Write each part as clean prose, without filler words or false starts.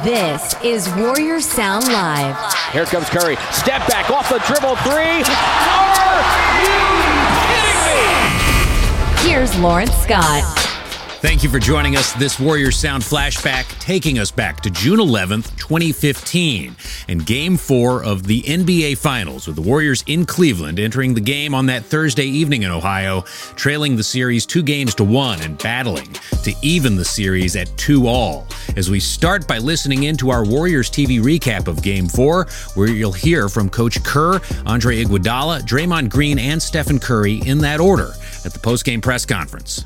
This is Warriors Sound Live. Here comes Curry. Step back off the dribble three. Are you kidding me? Here's Lawrence Scott. Thank you for joining us. This Warriors Sound flashback taking us back to June 11th, 2015, and Game 4 of the NBA Finals, with the Warriors in Cleveland entering the game on that Thursday evening in Ohio, trailing the series 2-1 and battling to even the series at 2-all. As we start by listening in to our Warriors TV recap of Game 4, where you'll hear from Coach Kerr, Andre Iguodala, Draymond Green, and Stephen Curry in that order at the post-game press conference.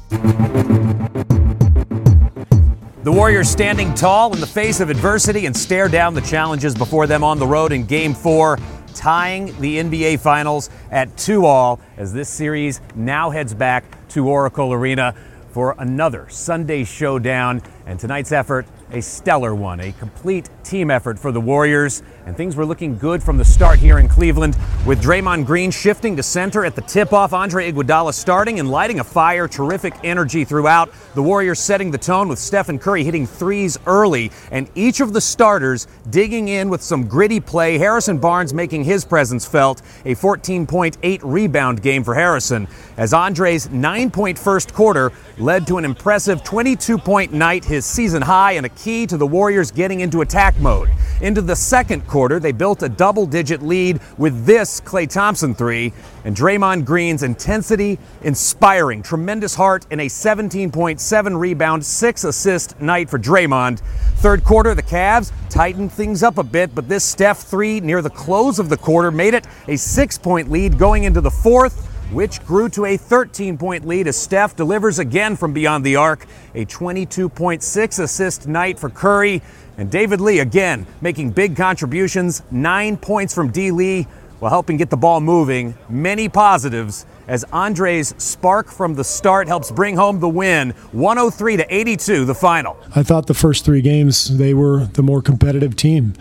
The Warriors standing tall in the face of adversity and stare down the challenges before them on the road in Game 4, tying the NBA Finals at 2-all as this series now heads back to Oracle Arena for another Sunday showdown. And tonight's effort, a stellar one, a complete team effort for the Warriors. And things were looking good from the start here in Cleveland, with Draymond Green shifting to center at the tip-off, Andre Iguodala starting and lighting a fire. Terrific energy throughout. The Warriors setting the tone with Stephen Curry hitting threes early, and each of the starters digging in with some gritty play. Harrison Barnes making his presence felt. A 14.8 rebound game for Harrison, as Andre's 9-point first quarter led to an impressive 22-point night, his season high, and a key to the Warriors getting into attack mode. Into the second quarter, they built a double-digit lead with this Klay Thompson three, and Draymond Green's intensity inspiring. Tremendous heart in a 17.7 rebound, 6-assist night for Draymond. Third quarter, the Cavs tightened things up a bit, but this Steph three near the close of the quarter made it a 6-point lead going into the fourth, which grew to a 13-point lead as Steph delivers again from beyond the arc. A 22.6-assist night for Curry. And David Lee again making big contributions. 9 points from D. Lee while helping get the ball moving. Many positives as Andre's spark from the start helps bring home the win. 103-82, the final. I thought the first three games, they were the more competitive team.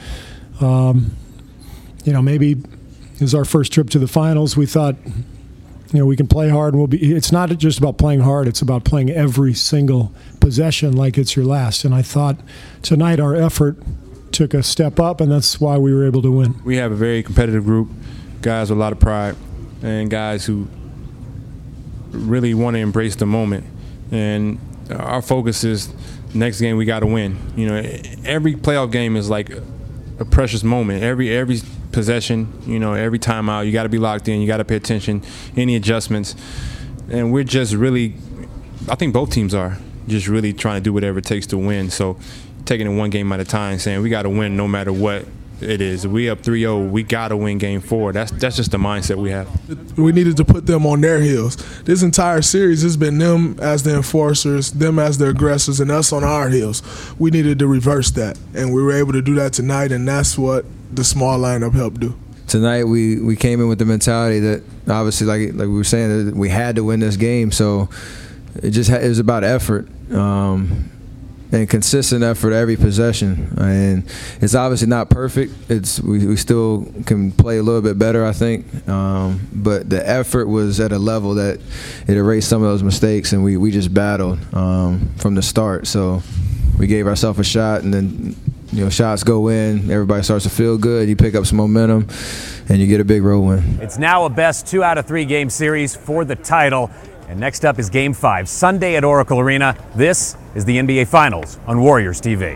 Maybe it was our first trip to the finals. We thought, we can play hard and it's not just about playing hard, it's about playing every single possession like it's your last. And I thought tonight our effort took a step up, and that's why we were able to win. We have a very competitive group, guys with a lot of pride, and guys who really want to embrace the moment. And our focus is next game we got to win. Every playoff game is like a precious moment. Every possession, every timeout, you got to be locked in. You got to pay attention. Any adjustments, and we're just really, I think both teams are just really trying to do whatever it takes to win. So, taking it one game at a time, saying we got to win no matter what it is. If we up 3-0, we got to win Game 4. That's just the mindset we have. We needed to put them on their heels. This entire series has been them as the enforcers, them as the aggressors, and us on our heels. We needed to reverse that, and we were able to do that tonight, and that's what the small lineup helped do. Tonight we came in with the mentality that obviously, like we were saying, that we had to win this game. So it was about effort. And consistent effort every possession. And it's obviously not perfect. We still can play a little bit better, I think. But the effort was at a level that it erased some of those mistakes, and we just battled from the start. So we gave ourselves a shot, and then shots go in, everybody starts to feel good, you pick up some momentum, and you get a big road win. It's now a best 2-out-of-3 game series for the title. And next up is Game 5, Sunday at Oracle Arena. This is the NBA Finals on Warriors TV.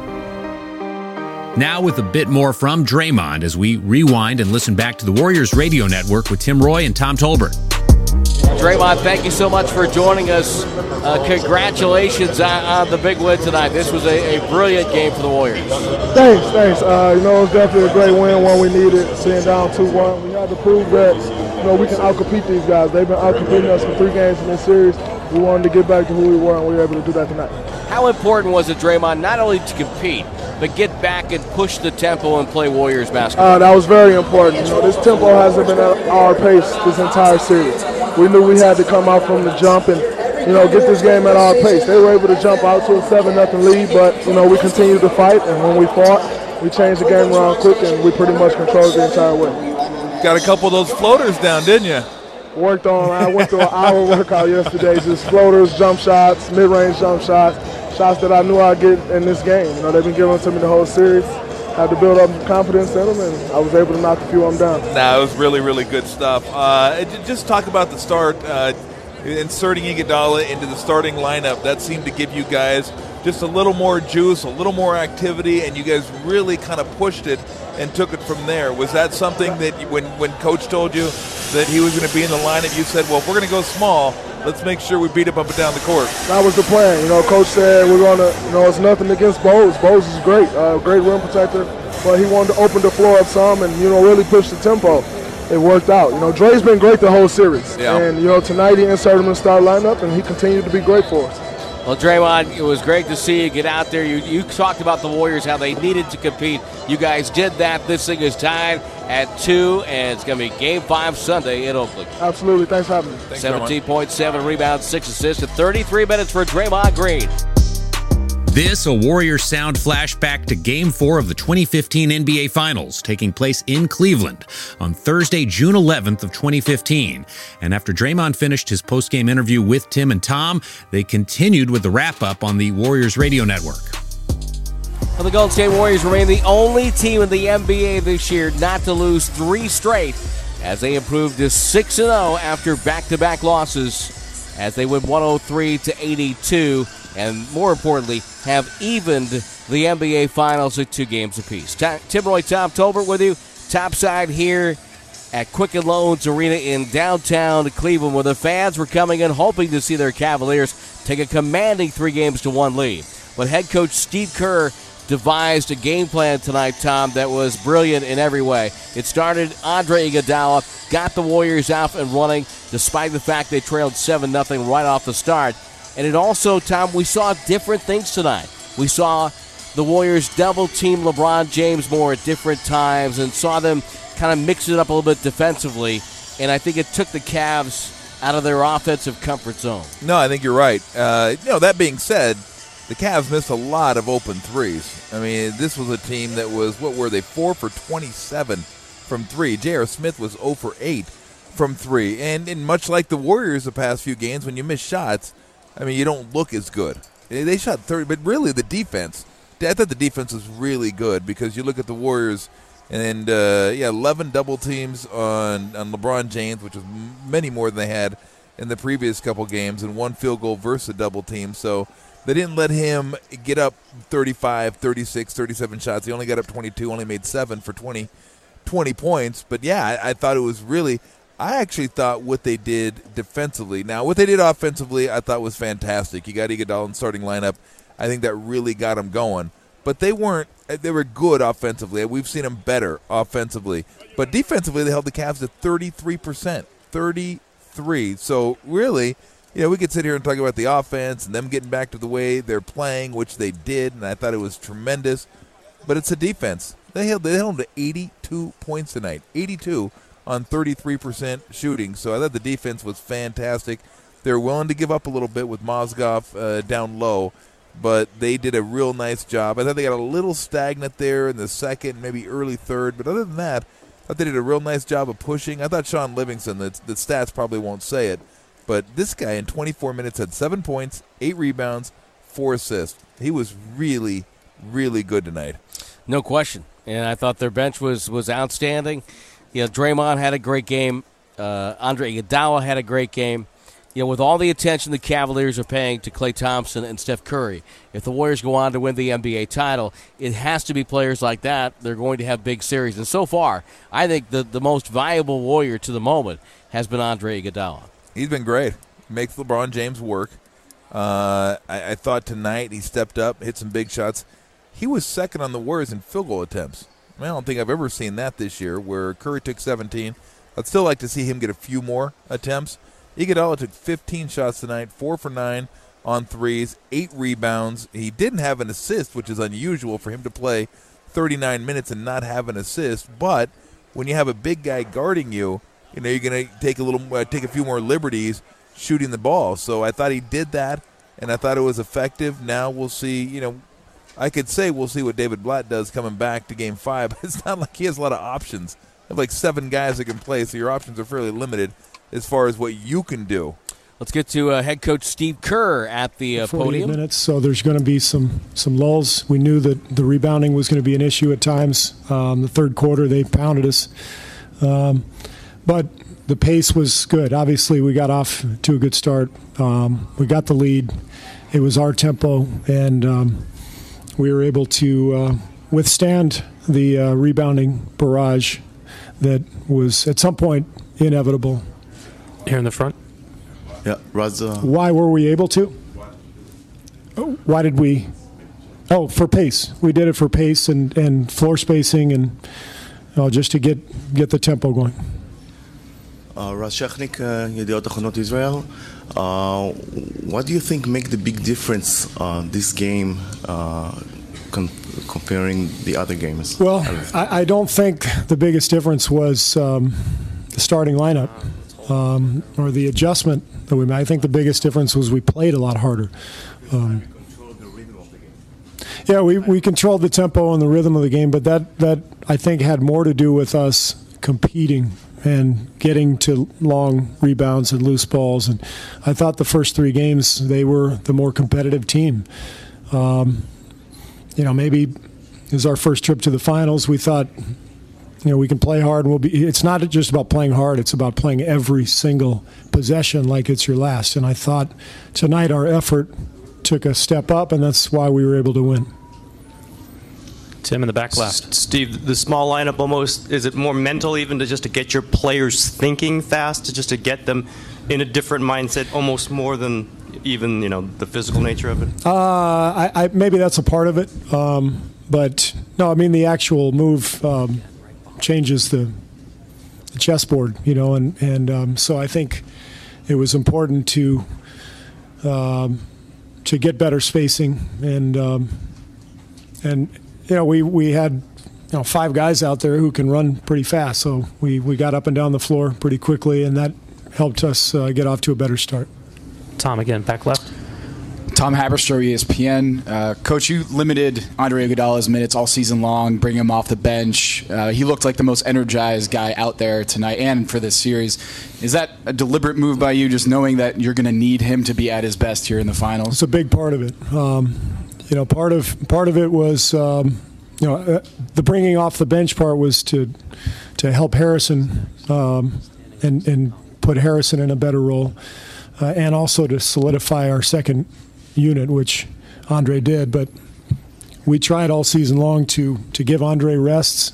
Now with a bit more from Draymond as we rewind and listen back to the Warriors radio network with Tim Roy and Tom Tolbert. Draymond, thank you so much for joining us. Congratulations on the big win tonight. This was a brilliant game for the Warriors. Thanks. It was definitely a great win, one we needed, sitting down 2-1. We had to prove that we can outcompete these guys. They've been outcompeting us for 3 games in this series. We wanted to get back to who we were, and we were able to do that tonight. How important was it, Draymond, not only to compete, but get back and push the tempo and play Warriors basketball? That was very important. This tempo hasn't been at our pace this entire series. We knew we had to come out from the jump and get this game at our pace. They were able to jump out to a 7-0 lead, but we continued to fight, and when we fought, we changed the game around quick, and we pretty much controlled the entire way. Got a couple of those floaters down, didn't you? I went through an hour workout yesterday, just floaters, jump shots, mid-range jump shots, shots that I knew I'd get in this game. You know, they've been giving them to me the whole series. Had to build up confidence in them, and I was able to knock a few of them down. Nah, it was really, really good stuff. Just talk about the start, inserting Iguodala into the starting lineup. That seemed to give you guys just a little more juice, a little more activity, and you guys really kind of pushed it and took it from there. Was that something that when Coach told you that he was going to be in the lineup, you said, well, if we're going to go small, let's make sure we beat him up and down the court? That was the plan. You know, Coach said we're going to, you know, it's nothing against Bose. Bose is great, great rim protector, but he wanted to open the floor up some and, you know, really push the tempo. It worked out. You know, Dre's been great the whole series. Yeah. And, you know, tonight he inserted him in the start lineup, and he continued to be great for us. Well, Draymond, it was great to see you get out there. You talked about the Warriors, how they needed to compete. You guys did that. This thing is tied at 2, and it's going to be Game 5 Sunday in Oakland. Absolutely. Thanks for having me. 17.7 rebounds, 6 assists, and 33 minutes for Draymond Green. This, a Warrior Sound flashback to Game 4 of the 2015 NBA Finals, taking place in Cleveland on Thursday, June 11th of 2015. And after Draymond finished his post-game interview with Tim and Tom, they continued with the wrap-up on the Warriors radio network. Well, the Golden State Warriors remain the only team in the NBA this year not to lose 3 straight, as they improved to 6-0 after back-to-back losses, as they win 103-82. And more importantly, have evened the NBA Finals at 2 games apiece. Tim Roy, Tom Tolbert with you, topside here at Quicken Loans Arena in downtown Cleveland, where the fans were coming in hoping to see their Cavaliers take a commanding 3-1 lead. But head coach Steve Kerr devised a game plan tonight, Tom, that was brilliant in every way. It started Andre Iguodala, got the Warriors out and running, despite the fact they trailed 7-0 right off the start. And it also, Tom, we saw different things tonight. We saw the Warriors double-team LeBron James more at different times and saw them kind of mix it up a little bit defensively. And I think it took the Cavs out of their offensive comfort zone. No, I think you're right. That being said, the Cavs missed a lot of open threes. I mean, this was a team that was, 4 for 27 from 3. J.R. Smith was 0 for 8 from 3. And much like the Warriors the past few games, when you miss shots, I mean, you don't look as good. They shot 30, but really the defense, I thought the defense was really good, because you look at the Warriors and, 11 double teams on LeBron James, which was many more than they had in the previous couple games, and 1 field goal versus a double team. So they didn't let him get up 35, 36, 37 shots. He only got up 22, only made 7 for 20 points. But, yeah, I thought it was really – I actually thought what they did defensively. Now, what they did offensively I thought was fantastic. You got Iguodala in the starting lineup. I think that really got them going. But they were good offensively. We've seen them better offensively. But defensively, they held the Cavs at 33%. 33. So, really, we could sit here and talk about the offense and them getting back to the way they're playing, which they did, and I thought it was tremendous. But it's a defense. They held them to 82 points tonight. 82 on 33% shooting. So I thought the defense was fantastic. They were willing to give up a little bit with Mozgov down low, but they did a real nice job. I thought they got a little stagnant there in the second, maybe early third, but other than that, I thought they did a real nice job of pushing. I thought Sean Livingston, the stats probably won't say it, but this guy in 24 minutes had 7 points, 8 rebounds, 4 assists. He was really, really good tonight. No question. And I thought their bench was outstanding. Draymond had a great game. Andre Iguodala had a great game. With all the attention the Cavaliers are paying to Klay Thompson and Steph Curry, if the Warriors go on to win the NBA title, it has to be players like that. They're going to have big series. And so far, I think the most valuable Warrior to the moment has been Andre Iguodala. He's been great. Makes LeBron James work. I thought tonight he stepped up, hit some big shots. He was second on the Warriors in field goal attempts. I don't think I've ever seen that this year, where Curry took 17. I'd still like to see him get a few more attempts. Iguodala took 15 shots tonight, 4 for 9 on threes, 8 rebounds. He didn't have an assist, which is unusual for him to play 39 minutes and not have an assist. But when you have a big guy guarding you, you're going to take a few more liberties shooting the ball. So I thought he did that, and I thought it was effective. Now we'll see, I could say we'll see what David Blatt does coming back to Game 5, but it's not like he has a lot of options. They have like 7 guys that can play, so your options are fairly limited as far as what you can do. Let's get to head coach Steve Kerr at the 48 podium. minutes, so there's going to be some lulls. We knew that the rebounding was going to be an issue at times. The third quarter, they pounded us. But the pace was good. Obviously, we got off to a good start. We got the lead. It was our tempo, and we were able to withstand the rebounding barrage that was at some point inevitable. Here in the front. Yeah, Why were we able to? Why did we? Oh, for pace. We did it for pace and floor spacing and just to get the tempo going. Raz Shechnik, Yediot Achronot Israel. What do you think make the big difference this game comparing the other games? Well, I don't think the biggest difference was the starting lineup or the adjustment that we made. I think the biggest difference was we played a lot harder. Yeah, we controlled the tempo and the rhythm of the game, but that I think had more to do with us competing and getting to long rebounds and loose balls. And I thought the first three games, they were the more competitive team. Maybe it was our first trip to the finals. We thought, we can play hard. And it's not just about playing hard. It's about playing every single possession like it's your last. And I thought tonight our effort took a step up, and that's why we were able to win. Tim in the back left. Steve, the small lineup almost, is it more mental even to get your players thinking fast, to get them in a different mindset, almost more than even, the physical nature of it? Maybe that's a part of it. But no, I mean, the actual move changes the chessboard, and so I think it was important to get better spacing and we had five guys out there who can run pretty fast, so we got up and down the floor pretty quickly, and that helped us get off to a better start. Tom again, back left. Tom Haberstroh, ESPN. Coach, you limited Andre Iguodala's minutes all season long, bringing him off the bench. He looked like the most energized guy out there tonight and for this series. Is that a deliberate move by you, just knowing that you're going to need him to be at his best here in the finals? It's a big part of it. Part of it was, the bringing off the bench part was to help Harrison and put Harrison in a better role, and also to solidify our second unit, which Andre did. But we tried all season long to give Andre rests.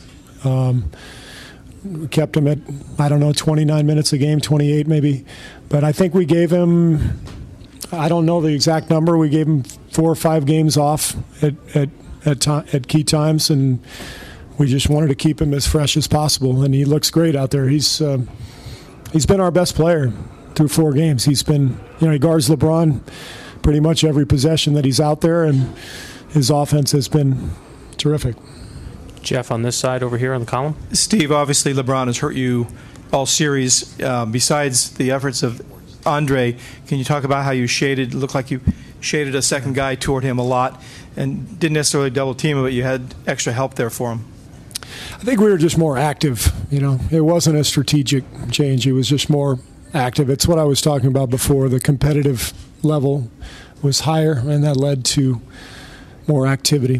We kept him at 29 minutes a game, 28 maybe. But I think we gave him, I don't know the exact number. We gave him 4 or 5 games off at key times, and we just wanted to keep him as fresh as possible. And he looks great out there. He's been our best player through 4 games. He's been, he guards LeBron pretty much every possession that he's out there, and his offense has been terrific. Jeff on this side over here on the column. Steve, obviously LeBron has hurt you all series. Besides the efforts of Andre, can you talk about how you looked like you shaded a second guy toward him a lot and didn't necessarily double team him, but you had extra help there for him? I think we were just more active. It wasn't a strategic change. It was just more active. It's what I was talking about before. The competitive level was higher, and that led to more activity.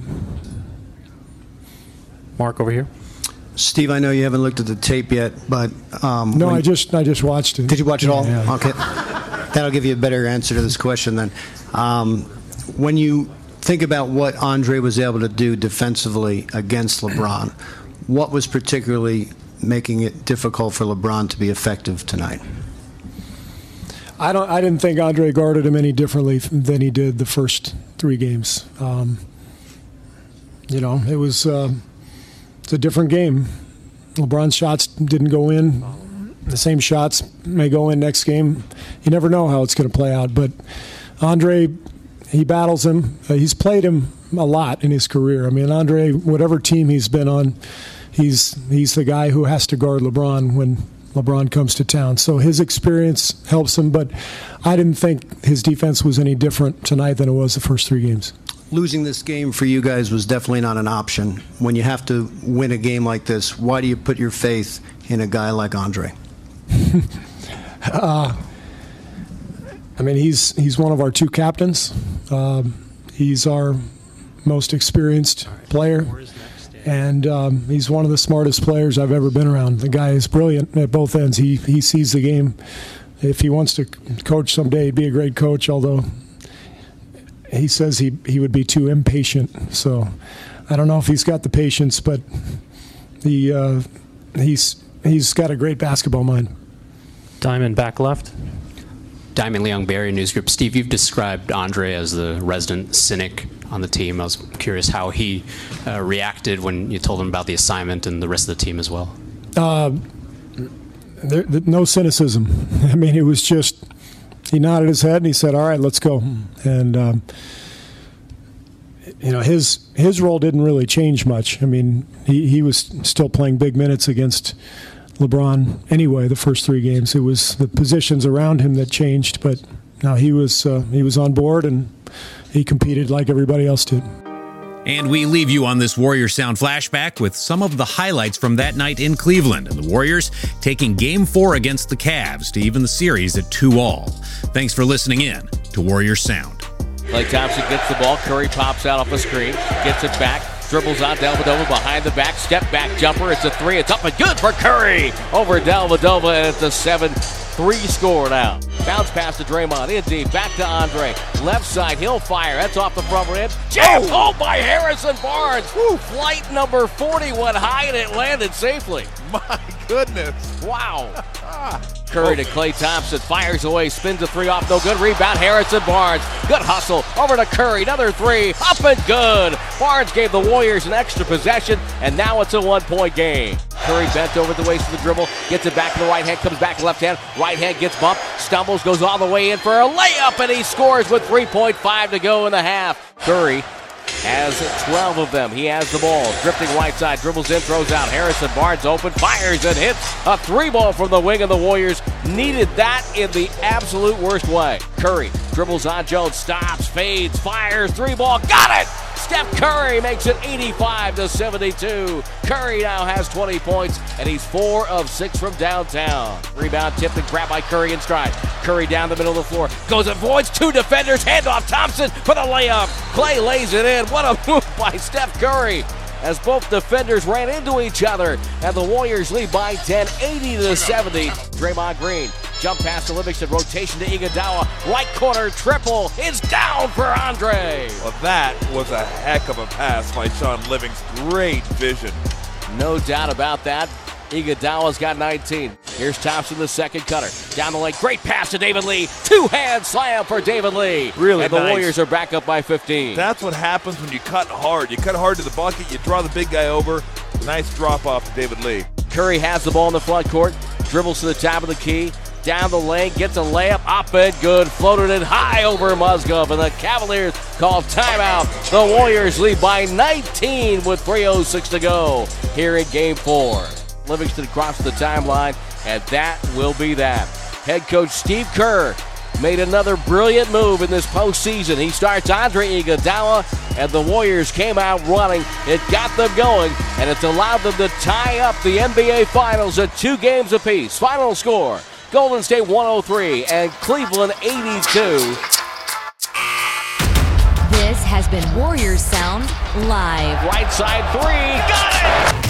Mark over here. Steve, I know you haven't looked at the tape yet, but no, I just watched it. Did you watch it all? Yeah. Okay, that'll give you a better answer to this question then. When you think about what Andre was able to do defensively against LeBron, what was particularly making it difficult for LeBron to be effective tonight? I didn't think Andre guarded him any differently than he did the first 3 games. It was it's a different game. LeBron's shots didn't go in. The same shots may go in next game. You never know how it's going to play out. But Andre, he battles him. He's played him a lot in his career. I mean, Andre, whatever team he's been on, he's the guy who has to guard LeBron when LeBron comes to town. So his experience helps him, but I didn't think his defense was any different tonight than it was the first 3 games. Losing this game for you guys was definitely not an option. When you have to win a game like this, why do you put your faith in a guy like Andre? I mean, he's one of our two captains. He's our most experienced player, and he's one of the smartest players I've ever been around. The guy is brilliant at both ends. He sees the game. If he wants to coach someday, he'd be a great coach, although he says he would be too impatient. So I don't know if he's got the patience, but he's got a great basketball mind. Diamond back left. Diamond Leong Barry News Group. Steve, you've described Andre as the resident cynic on the team. I was curious how he reacted when you told him about the assignment and the rest of the team as well. No cynicism. I mean, it was just he nodded his head and he said, "All right, let's go." And his role didn't really change much. I mean, he was still playing big minutes against LeBron anyway. The first 3 games, it was the positions around him that changed. But now he was on board and he competed like everybody else did. And we leave you on this Warrior Sound flashback with some of the highlights from that night in Cleveland and the Warriors taking Game 4 against the Cavs to even the series at 2-2. Thanks for listening in to Warrior Sound. Klay Thompson gets the ball. Curry pops out off a screen, gets it back, dribbles on Dellavedova behind the back, step back jumper. It's a 3. It's up and good for Curry over Dellavedova, and it's a 7-3 score now. Bounce pass to Draymond, in deep, back to Andre. Left side, he'll fire. That's off the front rim. Jam home by Harrison Barnes. Woo. Flight number 40 went high and it landed safely. My goodness. Wow. Curry to Klay Thompson, fires away, spins a 3 off, no good. Rebound, Harrison Barnes. Good hustle, over to Curry, another 3, up and good. Barnes gave the Warriors an extra possession, and now it's a 1-point game. Curry bent over the waist of the dribble, gets it back to the right hand, comes back left hand, right hand gets bumped, stumbles, goes all the way in for a layup, and he scores with 3.5 to go in the half. Curry has 12 of them. He has the ball. Drifting right side, dribbles in, throws out. Harrison Barnes open, fires and hits a 3-ball from the wing, and the Warriors needed that in the absolute worst way. Curry dribbles on Jones, stops, fades, fires, 3-ball, got it! Steph Curry makes it 85-72. Curry now has 20 points, and he's 4 of 6 from downtown. Rebound tipped and grabbed by Curry in stride. Curry down the middle of the floor, goes avoids 2 defenders, handoff Thompson for the layup. Klay lays it in. What a move by Steph Curry as both defenders ran into each other, and the Warriors lead by 10, 80-70. Draymond Green, jump pass to Livingston, rotation to Iguodala, right corner triple, it's down for Andre. Well, that was a heck of a pass by Sean Livingston. Great vision. No doubt about that. Iguodala's got 19. Here's Thompson, the second cutter. Down the lane, great pass to David Lee. 2-hand slam for David Lee. Really and the nice. Warriors are back up by 15. That's what happens when you cut hard. You cut hard to the bucket, you draw the big guy over. Nice drop off to David Lee. Curry has the ball in the front court, dribbles to the top of the key, down the lane, gets a layup, up and good, floated it high over Mozgov, and the Cavaliers call timeout. The Warriors lead by 19 with 3:06 to go here in Game 4. Livingston crosses the timeline, and that will be that. Head coach Steve Kerr made another brilliant move in this postseason. He starts Andre Iguodala, and the Warriors came out running. It got them going, and it's allowed them to tie up the NBA Finals at 2 games apiece. Final score, Golden State 103 and Cleveland 82. This has been Warriors Sound Live. Right side 3, got it!